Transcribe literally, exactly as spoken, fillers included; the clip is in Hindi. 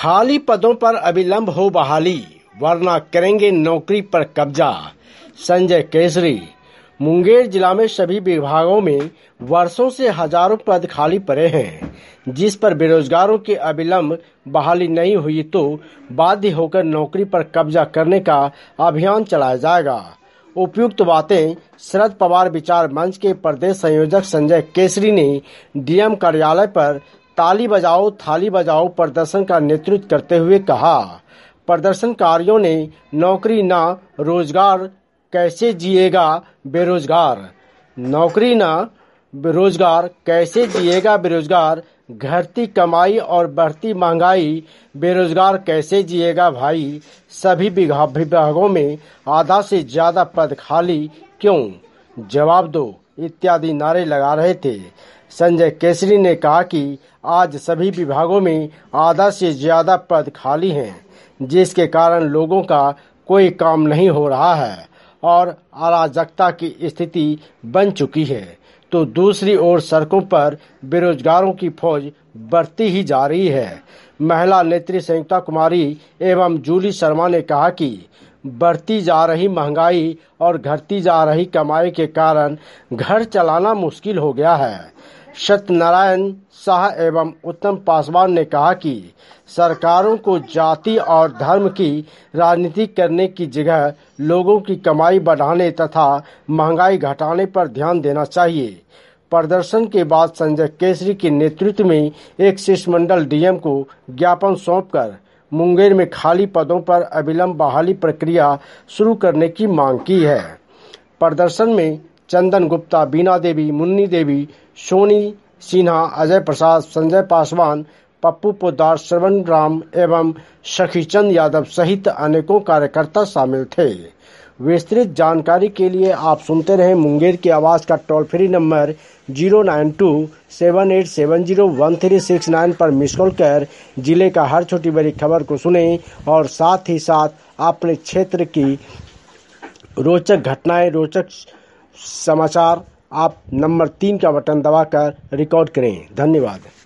खाली पदों पर अविलंब हो बहाली, वरना करेंगे नौकरी पर कब्जा। संजय केसरी। मुंगेर जिला में सभी विभागों में वर्षों से हजारों पद खाली पड़े हैं, जिस पर बेरोजगारों की अविलंब बहाली नहीं हुई तो बाध्य होकर नौकरी पर कब्जा करने का अभियान चलाया जाएगा। उपयुक्त बातें शरद पवार विचार मंच के प्रदेश संयोजक संजय केसरी ने डीएम कार्यालय पर ताली बजाओ थाली बजाओ प्रदर्शन का नेतृत्व करते हुए कहा। प्रदर्शनकारियों ने नौकरी ना रोजगार कैसे जिएगा बेरोजगार, नौकरी ना बेरोजगार कैसे जिएगा बेरोजगार, घटती कमाई और बढ़ती महंगाई, बेरोजगार कैसे जिएगा भाई, सभी विभागों में आधा से ज्यादा पद खाली क्यों, जवाब दो इत्यादि नारे लगा रहे थे। संजय केसरी ने कहा कि आज सभी विभागों में आधा से ज्यादा पद खाली हैं, जिसके कारण लोगों का कोई काम नहीं हो रहा है और अराजकता की स्थिति बन चुकी है, तो दूसरी ओर सड़कों पर बेरोजगारों की फौज बढ़ती ही जा रही है। महिला नेत्री संयुक्ता कुमारी एवं जूली शर्मा ने कहा कि बढ़ती जा रही महंगाई और घटती जा रही कमाई के कारण घर चलाना मुश्किल हो गया है। सत्यनारायण शाह एवं उत्तम पासवान ने कहा कि सरकारों को जाति और धर्म की राजनीति करने की जगह लोगों की कमाई बढ़ाने तथा महंगाई घटाने पर ध्यान देना चाहिए। प्रदर्शन के बाद संजय केसरी के नेतृत्व में एक शिष्टमंडल डीएम को ज्ञापन सौंपकर मुंगेर में खाली पदों पर अविलंब बहाली प्रक्रिया शुरू करने की मांग की है। प्रदर्शन में चंदन गुप्ता, बीना देवी, मुन्नी देवी, सोनी सिन्हा, अजय प्रसाद, संजय पासवान, पप्पू पोद्दार, श्रवण राम एवं सखीचंद यादव सहित अनेकों कार्यकर्ता शामिल थे। विस्तृत जानकारी के लिए आप सुनते रहे मुंगेर की आवाज का toll free number zero nine two seven eight seven zero one three six nine पर मिस कॉल कर जिले का हर छोटी बड़ी खबर को सुने और साथ ही साथ अपने क्षेत्र की रोचक घटनाएं, रोचक समाचार आप नंबर तीन का बटन दबाकर रिकॉर्ड करें। धन्यवाद।